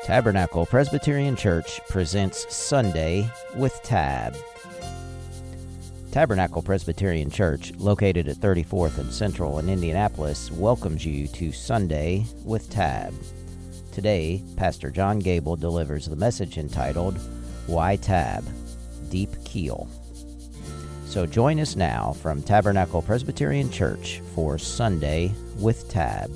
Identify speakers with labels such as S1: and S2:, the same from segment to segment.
S1: Tabernacle Presbyterian Church presents Sunday with Tab. Tabernacle Presbyterian Church, located at 34th and Central in Indianapolis, welcomes you to Sunday with Tab. Today, Pastor John Gable delivers the message entitled, Why Tab? Deep Keel. So join us now from Tabernacle Presbyterian Church for Sunday with Tab.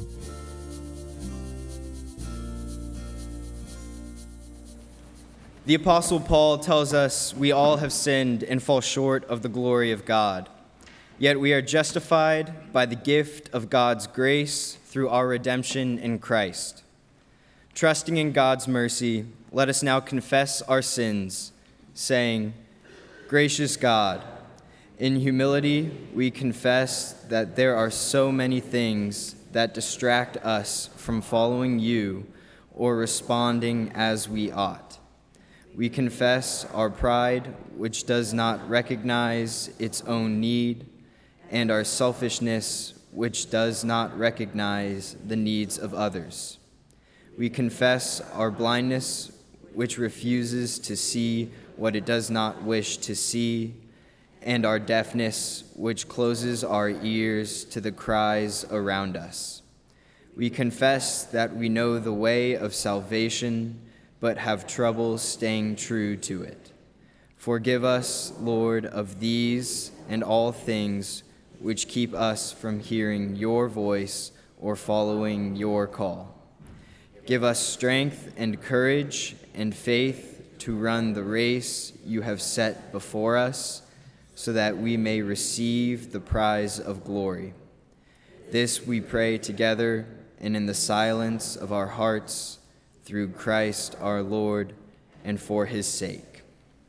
S2: The Apostle Paul tells us we all have sinned and fall short of the glory of God. Yet we are justified by the gift of God's grace through our redemption in Christ. Trusting in God's mercy, let us now confess our sins, saying, Gracious God, in humility we confess that there are so many things that distract us from following you or responding as we ought. We confess our pride, which does not recognize its own need, and our selfishness, which does not recognize the needs of others. We confess our blindness, which refuses to see what it does not wish to see, and our deafness, which closes our ears to the cries around us. We confess that we know the way of salvation, but have trouble staying true to it. Forgive us, Lord, of these and all things which keep us from hearing your voice or following your call. Give us strength and courage and faith to run the race you have set before us, so that we may receive the prize of glory. This we pray together and in the silence of our hearts, through Christ our Lord, and for his sake.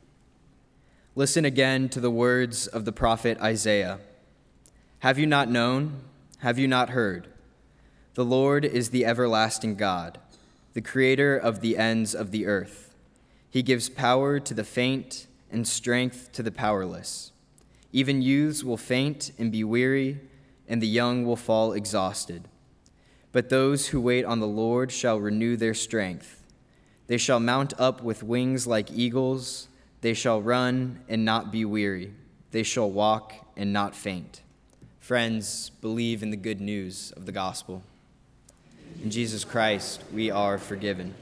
S2: Listen again to the words of the prophet Isaiah. Have you not known? Have you not heard? The Lord is the everlasting God, the creator of the ends of the earth. He gives power to the faint and strength to the powerless. Even youths will faint and be weary, and the young will fall exhausted. But those who wait on the Lord shall renew their strength. They shall mount up with wings like eagles. They shall run and not be weary. They shall walk and not faint. Friends, believe in the good news of the gospel. In Jesus Christ, we are forgiven.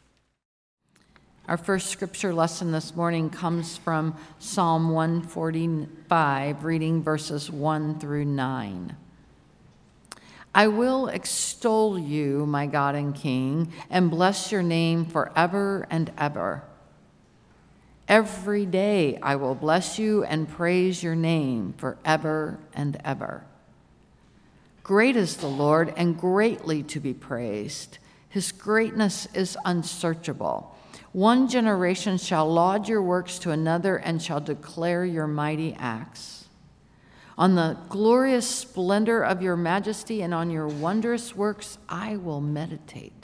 S3: Our first scripture lesson this morning comes from Psalm 145, reading verses 1 through 9. I will extol you, my God and King, and bless your name forever and ever. Every day I will bless you and praise your name forever and ever. Great is the Lord and greatly to be praised. His greatness is unsearchable. One generation shall laud your works to another and shall declare your mighty acts. On the glorious splendor of your majesty and on your wondrous works I will meditate.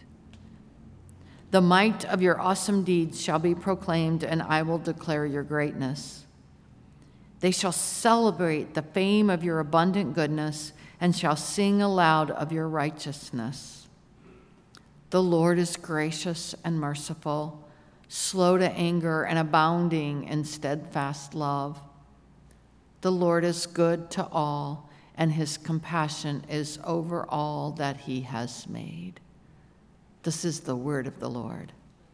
S3: The might of your awesome deeds shall be proclaimed, and I will declare your greatness. They shall celebrate the fame of your abundant goodness and shall sing aloud of your righteousness. The Lord is gracious and merciful, slow to anger and abounding in steadfast love. The Lord is good to all, and his compassion is over all that he has made. This is the word of the Lord.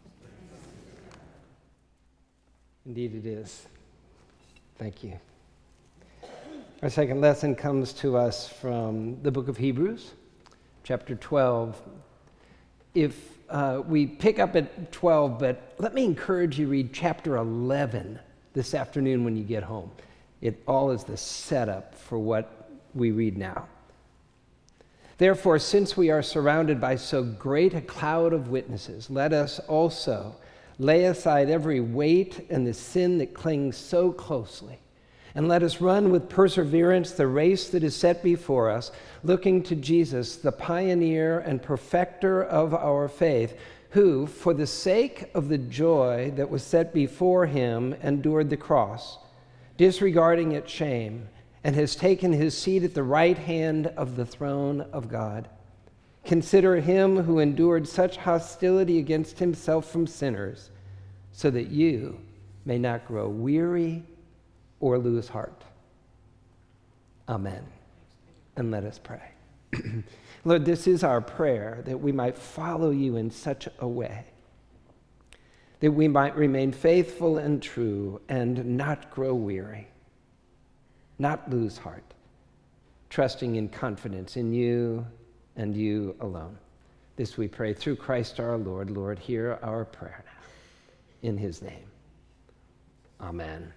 S4: Indeed it is. Thank you. Our second lesson comes to us from the book of Hebrews, chapter 12. If we pick up at 12, but let me encourage you to read chapter 11 this afternoon when you get home. It all is the setup for what we read now. Therefore, since we are surrounded by so great a cloud of witnesses, let us also lay aside every weight and the sin that clings so closely, and let us run with perseverance the race that is set before us, looking to Jesus, the pioneer and perfecter of our faith, who, for the sake of the joy that was set before him, endured the cross, disregarding its shame, and has taken his seat at the right hand of the throne of God. Consider him who endured such hostility against himself from sinners, so that you may not grow weary or lose heart. Amen. And let us pray. Lord, this is our prayer, that we might follow you in such a way, that we might remain faithful and true and not grow weary, not lose heart, trusting in confidence in you and you alone. This we pray through Christ our Lord. Lord, hear our prayer now. In his name. Amen.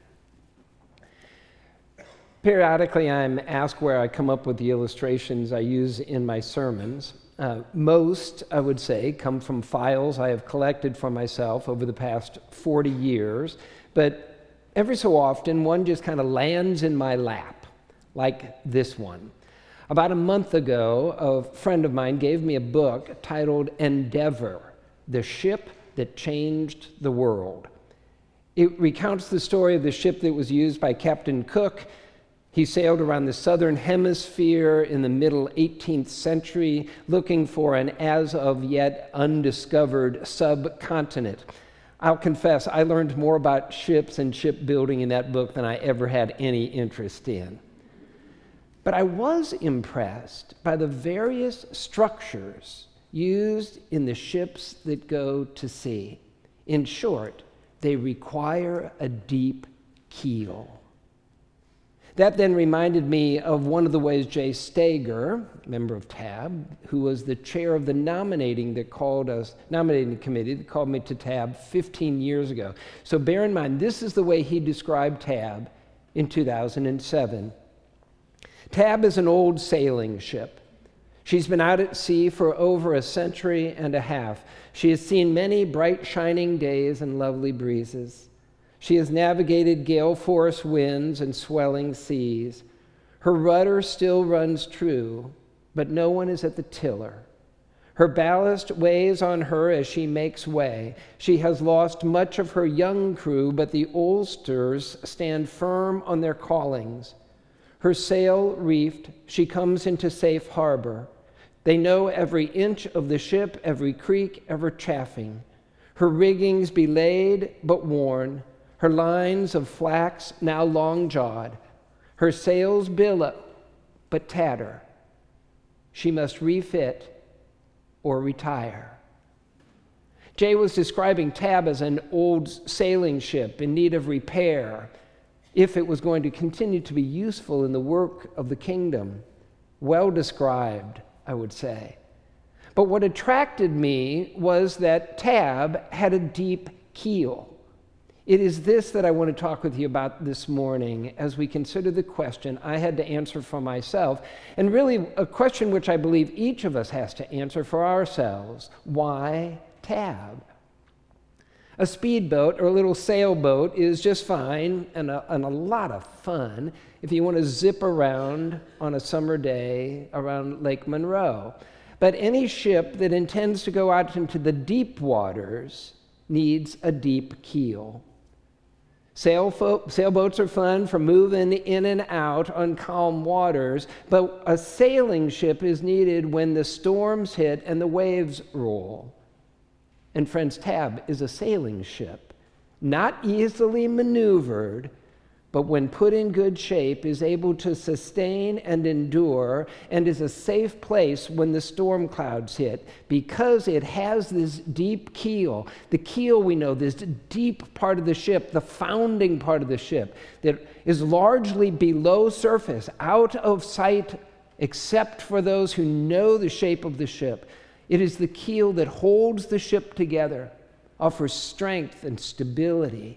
S4: Periodically, I'm asked where I come up with the illustrations I use in my sermons. Most, I would say, come from files I have collected for myself over the past 40 years, but every so often, one just kind of lands in my lap, like this one. About a month ago, a friend of mine gave me a book titled Endeavor, The Ship That Changed the World. It recounts the story of the ship that was used by Captain Cook. He sailed around the southern hemisphere in the middle 18th century looking for an as of yet undiscovered subcontinent. I'll confess, I learned more about ships and shipbuilding in that book than I ever had any interest in. But I was impressed by the various structures used in the ships that go to sea. In short, they require a deep keel. That then reminded me of one of the ways Jay Stager, member of TAB, who was the chair of the nominating committee that called me to TAB 15 years ago. So bear in mind, this is the way he described TAB in 2007. TAB is an old sailing ship. She's been out at sea for over a century and a half. She has seen many bright, shining days and lovely breezes. She has navigated gale force winds and swelling seas. Her rudder still runs true, but no one is at the tiller. Her ballast weighs on her as she makes way. She has lost much of her young crew, but the oldsters stand firm on their callings. Her sail reefed, she comes into safe harbor. They know every inch of the ship, every creak, every chafing. Her riggings belayed but worn, her lines of flax now long-jawed. Her sails billow but tatter. She must refit or retire. Jay was describing TAB as an old sailing ship in need of repair, if it was going to continue to be useful in the work of the kingdom. Well described, I would say. But what attracted me was that TAB had a deep keel. It is this that I want to talk with you about this morning as we consider the question I had to answer for myself, and really a question which I believe each of us has to answer for ourselves. Why TAB? A speedboat or a little sailboat is just fine and a lot of fun if you want to zip around on a summer day around Lake Monroe. But any ship that intends to go out into the deep waters needs a deep keel. Sailboats are fun for moving in and out on calm waters, but a sailing ship is needed when the storms hit and the waves roll. And friends, TAB is a sailing ship, not easily maneuvered, but when put in good shape is able to sustain and endure and is a safe place when the storm clouds hit because it has this deep keel. The keel, we know, this deep part of the ship, the founding part of the ship that is largely below surface, out of sight except for those who know the shape of the ship. It is the keel that holds the ship together, offers strength and stability.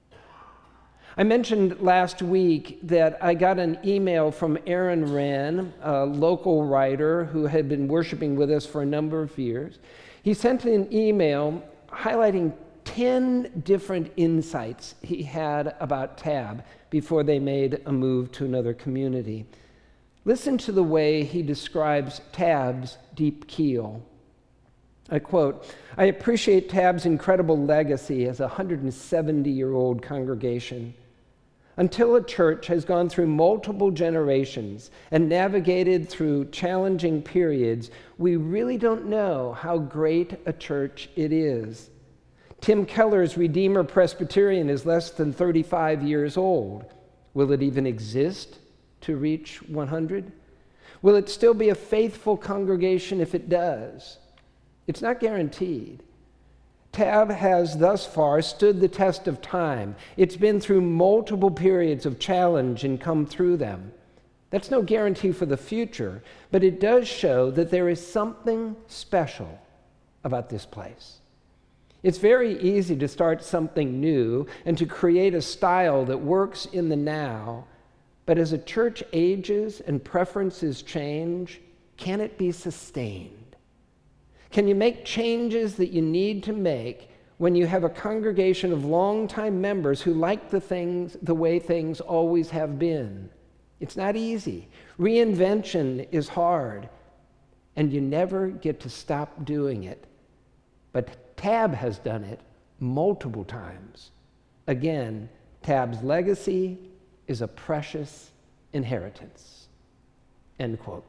S4: I mentioned last week that I got an email from Aaron Wren, a local writer who had been worshiping with us for a number of years. He sent an email highlighting 10 different insights he had about TAB before they made a move to another community. Listen to the way he describes TAB's deep keel. I quote, "I appreciate TAB's incredible legacy as a 170-year-old congregation. Until a church has gone through multiple generations and navigated through challenging periods, we really don't know how great a church it is. Tim Keller's Redeemer Presbyterian is less than 35 years old. Will it even exist to reach 100? Will it still be a faithful congregation if it does? It's not guaranteed. TAB has thus far stood the test of time. It's been through multiple periods of challenge and come through them. That's no guarantee for the future, but it does show that there is something special about this place. It's very easy to start something new and to create a style that works in the now, but as a church ages and preferences change, can it be sustained? Can you make changes that you need to make when you have a congregation of longtime members who like the way things always have been? It's not easy. Reinvention is hard, and you never get to stop doing it. But TAB has done it multiple times. Again, TAB's legacy is a precious inheritance. End quote.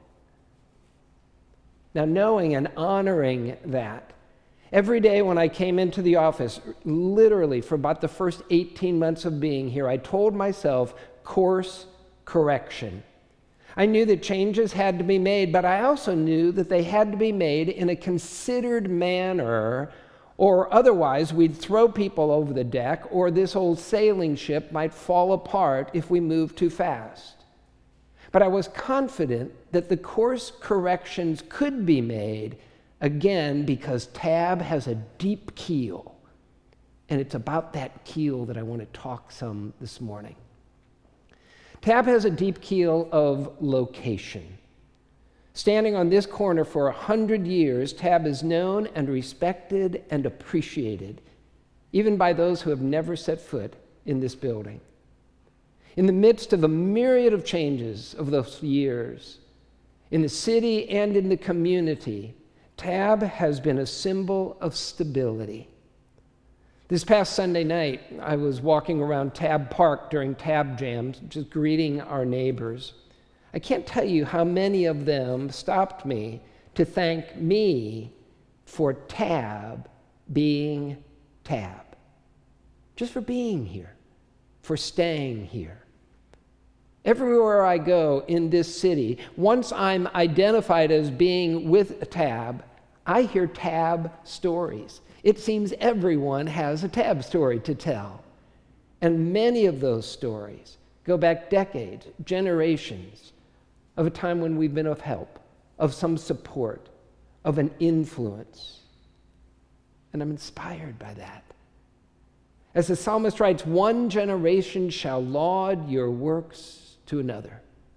S4: Now, knowing and honoring that, every day when I came into the office, literally for about the first 18 months of being here, I told myself, course correction. I knew that changes had to be made, but I also knew that they had to be made in a considered manner, or otherwise we'd throw people over the deck, or this old sailing ship might fall apart if we moved too fast. But I was confident that the course corrections could be made, again, because TAB has a deep keel. And it's about that keel that I want to talk some this morning. TAB has a deep keel of location. Standing on this corner for 100 years, TAB is known and respected and appreciated, even by those who have never set foot in this building. In the midst of a myriad of changes of those years, in the city and in the community, TAB has been a symbol of stability. This past Sunday night, I was walking around TAB Park during TAB Jams, just greeting our neighbors. I can't tell you how many of them stopped me to thank me for TAB being TAB. Just for being here, for staying here. Everywhere I go in this city, once I'm identified as being with TAB, I hear TAB stories. It seems everyone has a TAB story to tell. And many of those stories go back decades, generations, of a time when we've been of help, of some support, of an influence. And I'm inspired by that. As the psalmist writes, one generation shall laud your works to another.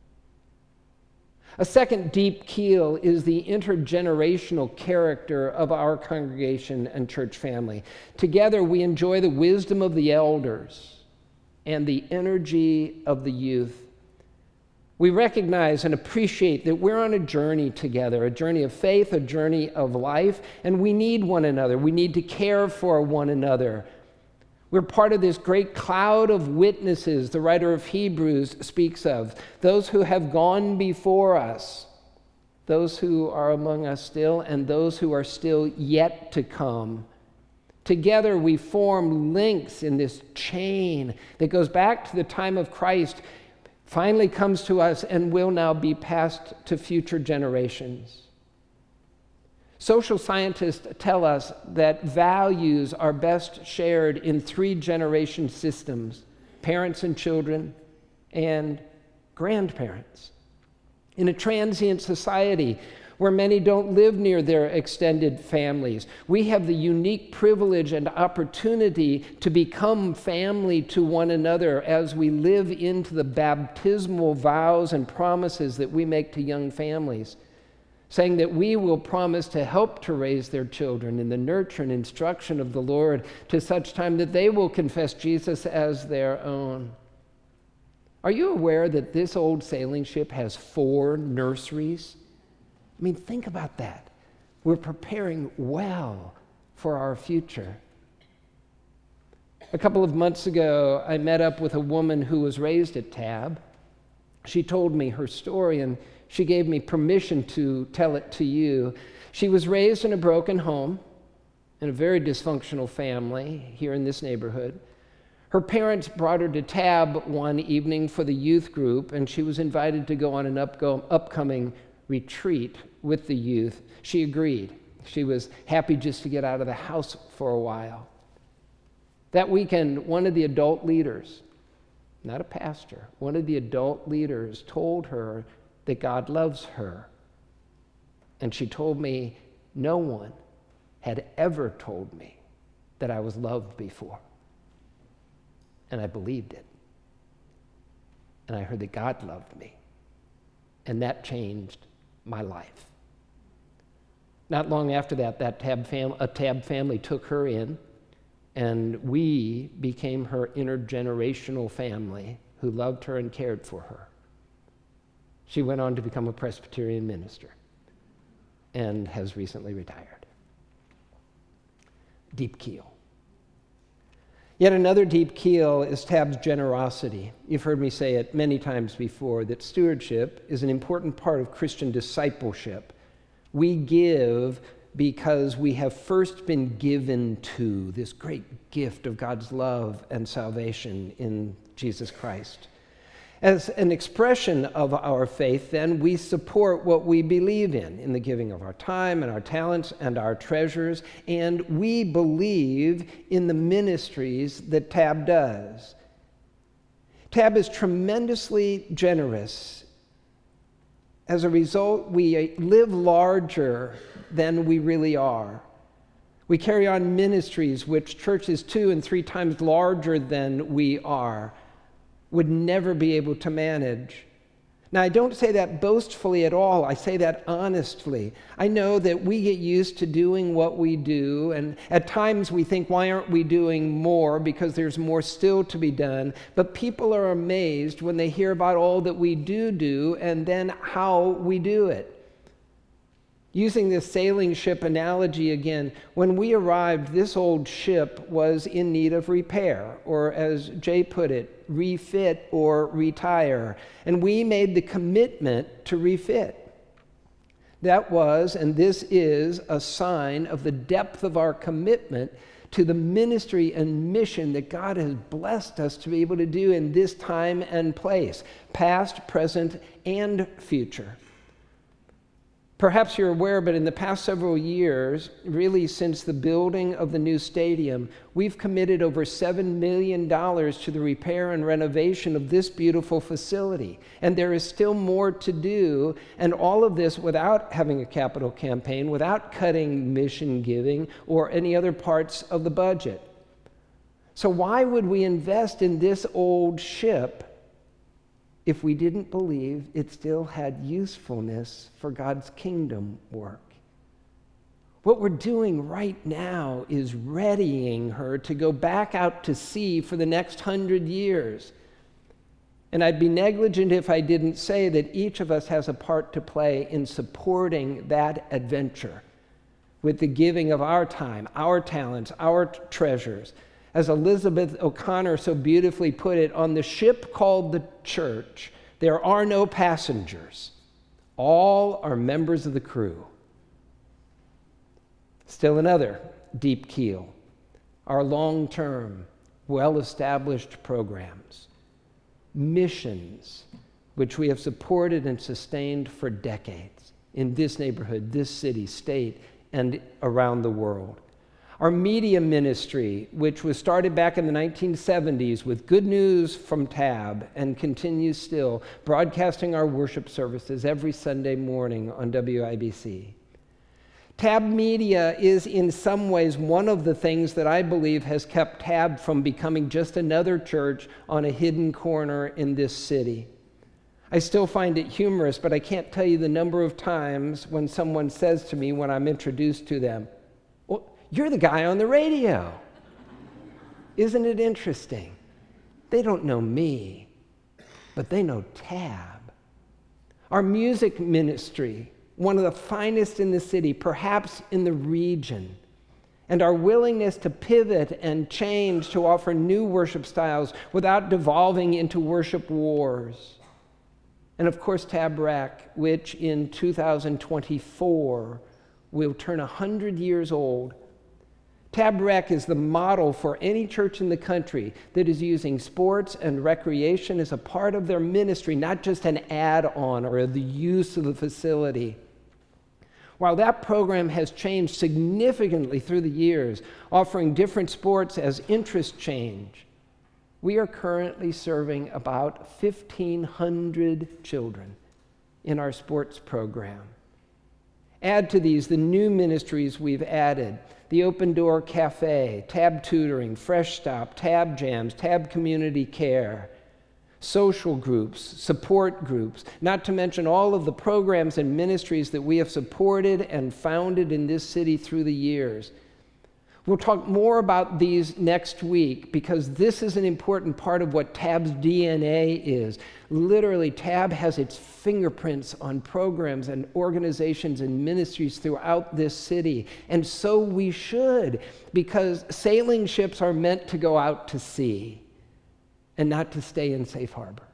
S4: A second deep keel is the intergenerational character of our congregation and church family. Together we enjoy the wisdom of the elders and the energy of the youth. We recognize and appreciate that we're on a journey together, a journey of faith, a journey of life, and we need one another. We need to care for one another. We're part of this great cloud of witnesses the writer of Hebrews speaks of, those who have gone before us, those who are among us still, and those who are still yet to come. Together we form links in this chain that goes back to the time of Christ, finally comes to us, and will now be passed to future generations. Social scientists tell us that values are best shared in 3-generation systems: parents and children, and grandparents. In a transient society where many don't live near their extended families, we have the unique privilege and opportunity to become family to one another as we live into the baptismal vows and promises that we make to young families, saying that we will promise to help to raise their children in the nurture and instruction of the Lord to such time that they will confess Jesus as their own. Are you aware that this old sailing ship has 4 nurseries? I mean, think about that. We're preparing well for our future. A couple of months ago, I met up with a woman who was raised at Tab. She told me her story, and she gave me permission to tell it to you. She was raised in a broken home, in a very dysfunctional family here in this neighborhood. Her parents brought her to Tab one evening for the youth group, and she was invited to go on an upcoming retreat with the youth. She agreed. She was happy just to get out of the house for a while. That weekend, one of the adult leaders, not a pastor, one of the adult leaders told her that God loves her. And she told me no one had ever told me that I was loved before. And I believed it. And I heard that God loved me. And that changed my life. Not long after that, a Tab family took her in, and we became her intergenerational family who loved her and cared for her. She went on to become a Presbyterian minister and has recently retired. Deep keel. Yet another deep keel is Tab's generosity. You've heard me say it many times before that stewardship is an important part of Christian discipleship. We give because we have first been given to this great gift of God's love and salvation in Jesus Christ. As an expression of our faith, then, we support what we believe in the giving of our time and our talents and our treasures, and we believe in the ministries that Tab does. Tab is tremendously generous. As a result, we live larger than we really are. We carry on ministries which churches 2 and 3 times larger than we are would never be able to manage. Now, I don't say that boastfully at all. I say that honestly. I know that we get used to doing what we do, and at times we think, why aren't we doing more? Because there's more still to be done. But people are amazed when they hear about all that we do and then how we do it. Using this sailing ship analogy again, when we arrived, this old ship was in need of repair, or as Jay put it, refit or retire. And we made the commitment to refit. That was, and this is, a sign of the depth of our commitment to the ministry and mission that God has blessed us to be able to do in this time and place, past, present, and future. Perhaps you're aware, but in the past several years, really since the building of the new stadium, we've committed over $7 million to the repair and renovation of this beautiful facility. And there is still more to do, and all of this without having a capital campaign, without cutting mission giving or any other parts of the budget. So why would we invest in this old ship if we didn't believe it still had usefulness for God's kingdom work? What we're doing right now is readying her to go back out to sea for the next 100 years. And I'd be negligent if I didn't say that each of us has a part to play in supporting that adventure with the giving of our time, our talents, our treasures. As Elizabeth O'Connor so beautifully put it, on the ship called the church, there are no passengers. All are members of the crew. Still another deep keel, our long-term, well-established programs, missions, which we have supported and sustained for decades in this neighborhood, this city, state, and around the world. Our media ministry, which was started back in the 1970s with Good News from Tab and continues still, broadcasting our worship services every Sunday morning on WIBC. Tab Media is in some ways one of the things that I believe has kept Tab from becoming just another church on a hidden corner in this city. I still find it humorous, but I can't tell you the number of times when someone says to me when I'm introduced to them, "Well, you're the guy on the radio." Isn't it interesting? They don't know me, but they know Tab. Our music ministry, one of the finest in the city, perhaps in the region, and our willingness to pivot and change to offer new worship styles without devolving into worship wars. And of course, Taberach, which in 2024 will turn 100 years old. Taberach is the model for any church in the country that is using sports and recreation as a part of their ministry, not just an add-on or the use of the facility. While that program has changed significantly through the years, offering different sports as interests change, we are currently serving about 1,500 children in our sports program. Add to these the new ministries we've added: the Open Door Cafe, Tab Tutoring, Fresh Stop, Tab Jams, Tab Community Care, social groups, support groups, not to mention all of the programs and ministries that we have supported and founded in this city through the years. We'll talk more about these next week because this is an important part of what Tab's DNA is. Literally, Tab has its fingerprints on programs and organizations and ministries throughout this city. And so we should, because sailing ships are meant to go out to sea and not to stay in safe harbor.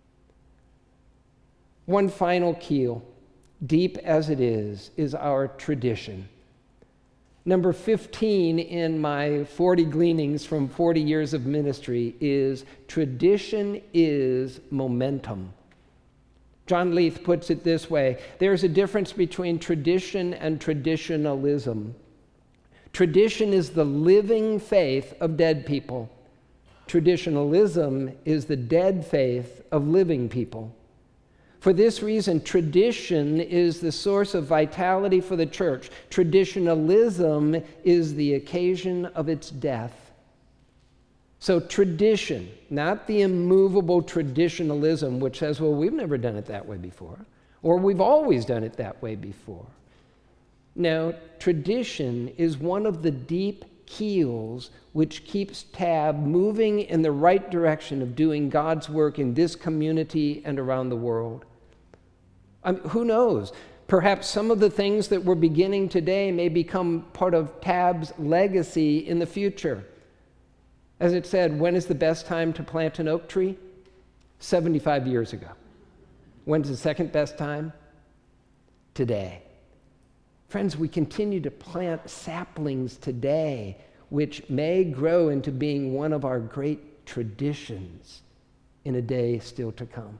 S4: One final keel, deep as it is our tradition. Number 15 in my 40 gleanings from 40 years of ministry is tradition is momentum. John Leith puts it this way: there's a difference between tradition and traditionalism. Tradition is the living faith of dead people. Traditionalism is the dead faith of living people. For this reason, tradition is the source of vitality for the church. Traditionalism is the occasion of its death. So tradition, not the immovable traditionalism which says, well, we've never done it that way before, or we've always done it that way before. No, tradition is one of the deep keels which keeps Tab moving in the right direction of doing God's work in this community and around the world. Who knows? Perhaps some of the things that we're beginning today may become part of Tab's legacy in the future. As it said, when is the best time to plant an oak tree? 75 years ago. When's the second best time? Today. Friends, we continue to plant saplings today, which may grow into being one of our great traditions in a day still to come.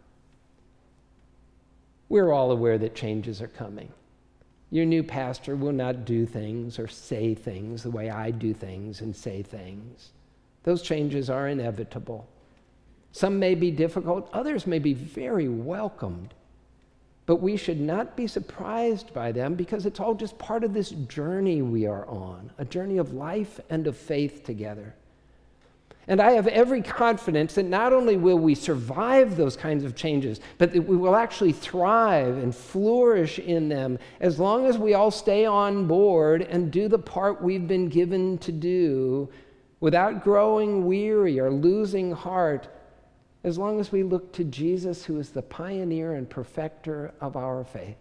S4: We're all aware that changes are coming. Your new pastor will not do things or say things the way I do things and say things. Those changes are inevitable. Some may be difficult, others may be very welcomed. But we should not be surprised by them because it's all just part of this journey we are on, a journey of life and of faith together. And I have every confidence that not only will we survive those kinds of changes, but that we will actually thrive and flourish in them as long as we all stay on board and do the part we've been given to do without growing weary or losing heart, as long as we look to Jesus, who is the pioneer and perfecter of our faith.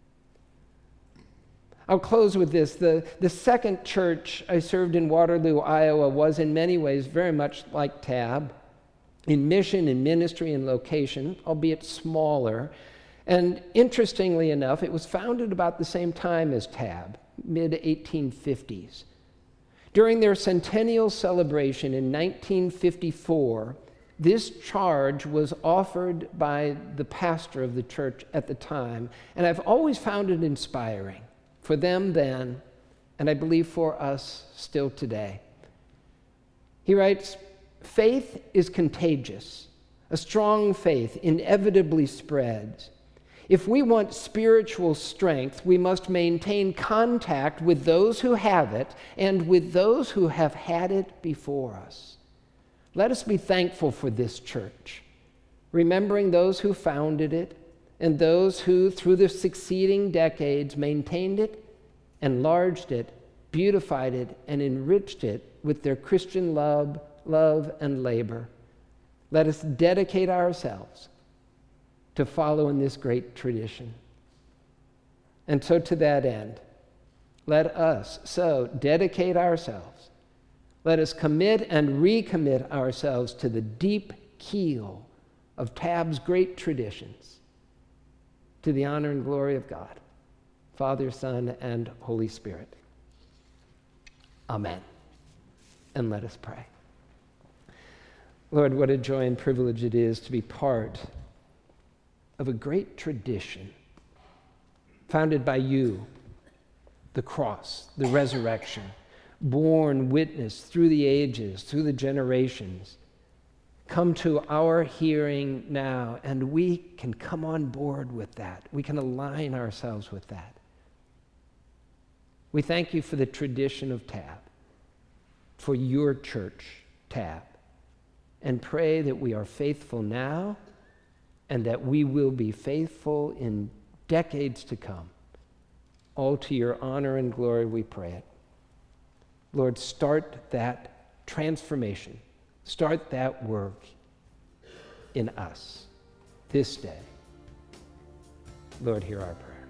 S4: I'll close with this. The second church I served in Waterloo, Iowa, was in many ways very much like Tab, in mission and ministry and location, albeit smaller. And interestingly enough, it was founded about the same time as Tab, mid-1850s. During their centennial celebration in 1954, this charge was offered by the pastor of the church at the time, and I've always found it inspiring. For them then, and I believe for us still today. He writes, "Faith is contagious. A strong faith inevitably spreads. If we want spiritual strength, we must maintain contact with those who have it and with those who have had it before us. Let us be thankful for this church, remembering those who founded it, and those who, through the succeeding decades, maintained it, enlarged it, beautified it, and enriched it with their Christian love and labor. Let us dedicate ourselves to follow in this great tradition." And so to that end, Let us so dedicate ourselves. Let us commit and recommit ourselves to the deep keel of Tab's great traditions, to the honor and glory of God, Father, Son, and Holy Spirit. Amen. And let us pray. Lord, what a joy and privilege it is to be part of a great tradition founded by you, the cross, the resurrection, born witness through the ages, through the generations, come to our hearing now, and we can come on board with that. We can align ourselves with that. We thank you for the tradition of Tab, for your church, Tab, and pray that we are faithful now and that we will be faithful in decades to come. All to your honor and glory we pray it. Lord, start that transformation. Start that work in us this day. Lord, hear our prayer.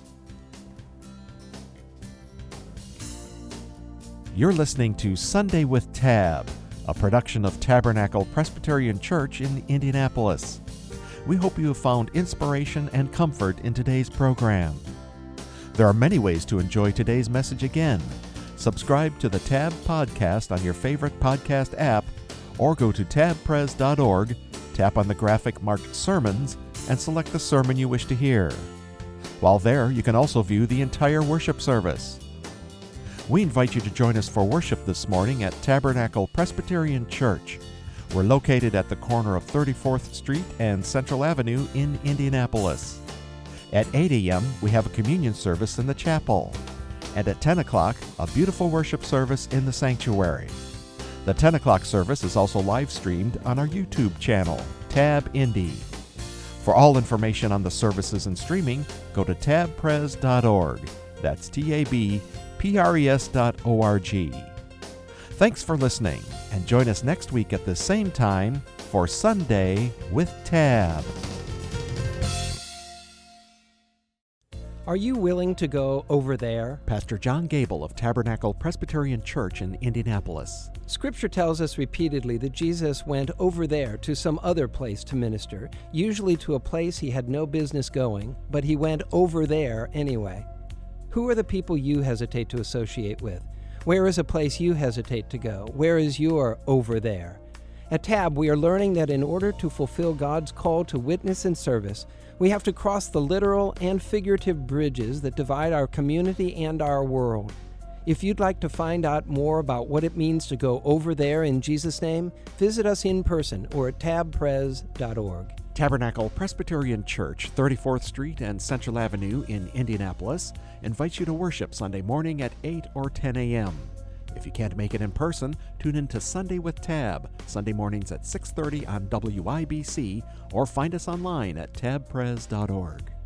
S5: You're listening to Sunday with Tab, a production of Tabernacle Presbyterian Church in Indianapolis. We hope you have found inspiration and comfort in today's program. There are many ways to enjoy today's message again. Subscribe to the Tab podcast on your favorite podcast app, or go to tabpres.org, tap on the graphic marked Sermons, and select the sermon you wish to hear. While there, you can also view the entire worship service. We invite you to join us for worship this morning at Tabernacle Presbyterian Church. We're located at the corner of 34th Street and Central Avenue in Indianapolis. At 8 a.m., we have a communion service in the chapel. And at 10 o'clock, a beautiful worship service in the sanctuary. The 10 o'clock service is also live streamed on our YouTube channel, Tab Indy. For all information on the services and streaming, go to tabpres.org. That's tabpres.org. Thanks for listening, and join us next week at the same time for Sunday with Tab.
S4: Are you willing to go over there?
S5: Pastor John Gable of Tabernacle Presbyterian Church in Indianapolis.
S4: Scripture tells us repeatedly that Jesus went over there to some other place to minister, usually to a place he had no business going, but he went over there anyway. Who are the people you hesitate to associate with? Where is a place you hesitate to go? Where is your over there? At Tab, we are learning that in order to fulfill God's call to witness and service, we have to cross the literal and figurative bridges that divide our community and our world. If you'd like to find out more about what it means to go over there in Jesus' name, visit us in person or at tabpres.org.
S5: Tabernacle Presbyterian Church, 34th Street and Central Avenue in Indianapolis, invites you to worship Sunday morning at 8 or 10 a.m. If you can't make it in person, tune in to Sunday with Tab, Sunday mornings at 6:30 on WIBC, or find us online at tabpres.org.